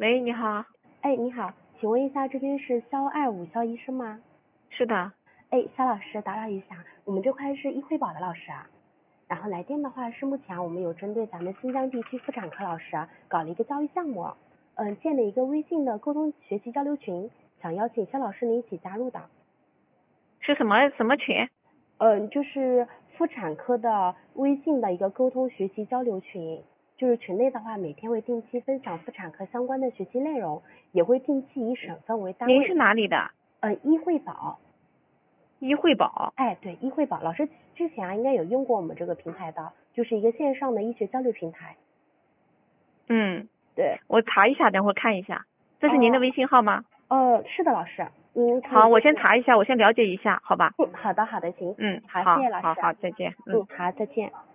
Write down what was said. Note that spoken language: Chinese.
喂，你好。 哎，你好，请问一下，这边是肖25肖医生吗？ 是的。 哎，肖老师，打扰一下，我们这块是医惠宝的老师啊。然后来电的话是目前我们有针对咱们新疆地区妇产科老师搞了一个教育项目，建了一个微信的沟通学习交流群，想邀请肖老师您一起加入的。 是什么群？ 就是妇产科的微信的一个沟通学习交流群。就是群内的话，每天会定期分享妇产科相关的学习内容，也会定期以省份为单位。 您是哪里的？ 医惠宝。 医惠宝。 哎，对，医惠宝老师之前应该有用过我们这个平台的，就是一个线上的医学交流平台。 嗯， 对， 我查一下，等会儿看一下。这是您的微信号吗？ 是的，老师，您可以。 好，我先查一下，我先了解一下，好吧？ 好的，行。好，谢好， 谢老师。 好，再见。 好，再见。